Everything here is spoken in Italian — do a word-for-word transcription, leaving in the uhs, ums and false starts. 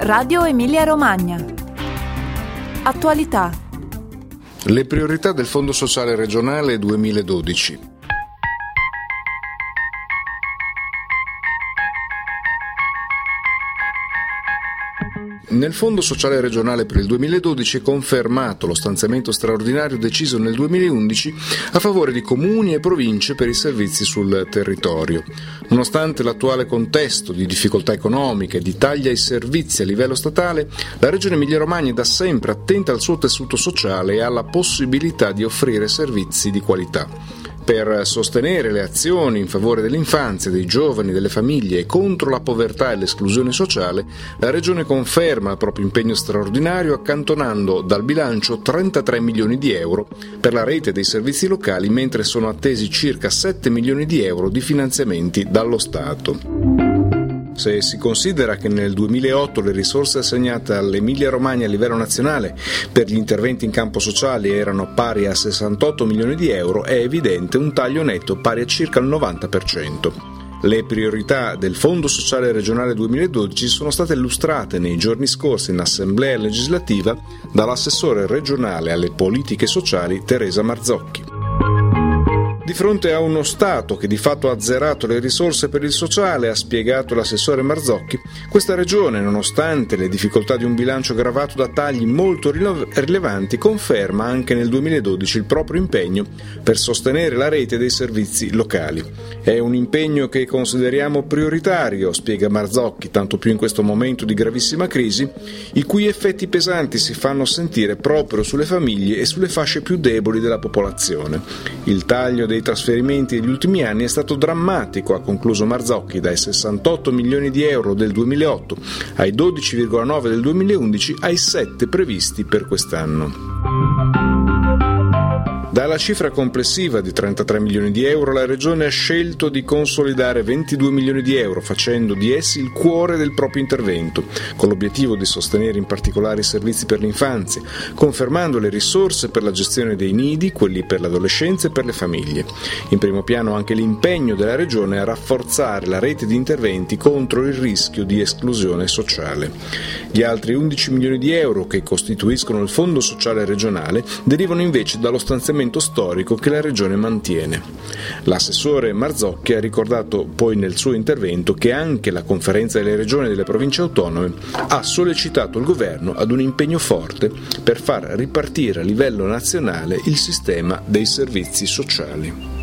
Radio Emilia Romagna. Attualità. Le priorità del Fondo Sociale Regionale duemiladodici. Nel Fondo Sociale Regionale per il duemiladodici è confermato lo stanziamento straordinario deciso nel duemilaundici a favore di comuni e province per i servizi sul territorio. Nonostante l'attuale contesto di difficoltà economiche e di tagli ai servizi a livello statale, la Regione Emilia-Romagna è da sempre attenta al suo tessuto sociale e alla possibilità di offrire servizi di qualità. Per sostenere le azioni in favore dell'infanzia, dei giovani, delle famiglie e contro la povertà e l'esclusione sociale, la Regione conferma il proprio impegno straordinario accantonando dal bilancio trentatré milioni di euro per la rete dei servizi locali, mentre sono attesi circa sette milioni di euro di finanziamenti dallo Stato. Se si considera che nel duemilaotto le risorse assegnate all'Emilia-Romagna a livello nazionale per gli interventi in campo sociale erano pari a sessantotto milioni di euro, è evidente un taglio netto pari a circa il novanta per cento. Le priorità del Fondo Sociale Regionale duemiladodici sono state illustrate nei giorni scorsi in Assemblea Legislativa dall'assessore regionale alle politiche sociali Teresa Marzocchi. Di fronte a uno Stato che di fatto ha azzerato le risorse per il sociale, ha spiegato l'assessore Marzocchi, questa regione, nonostante le difficoltà di un bilancio gravato da tagli molto rilevanti, conferma anche nel duemiladodici il proprio impegno per sostenere la rete dei servizi locali. È un impegno che consideriamo prioritario, spiega Marzocchi, tanto più in questo momento di gravissima crisi, i cui effetti pesanti si fanno sentire proprio sulle famiglie e sulle fasce più deboli della popolazione. Il taglio dei trasferimenti degli ultimi anni è stato drammatico, ha concluso Marzocchi, dai sessantotto milioni di euro del duemilaotto ai dodici virgola nove del duemilaundici ai sette previsti per quest'anno. Dalla cifra complessiva di trentatré milioni di euro, la Regione ha scelto di consolidare ventidue milioni di euro, facendo di essi il cuore del proprio intervento, con l'obiettivo di sostenere in particolare i servizi per l'infanzia, confermando le risorse per la gestione dei nidi, quelli per l'adolescenza e per le famiglie. In primo piano anche l'impegno della Regione a rafforzare la rete di interventi contro il rischio di esclusione sociale. Gli altri undici milioni di euro che costituiscono il Fondo Sociale Regionale derivano invece dallo stanziamento storico che la Regione mantiene. L'assessore Marzocchi ha ricordato poi nel suo intervento che anche la Conferenza delle Regioni e delle Province Autonome ha sollecitato il Governo ad un impegno forte per far ripartire a livello nazionale il sistema dei servizi sociali.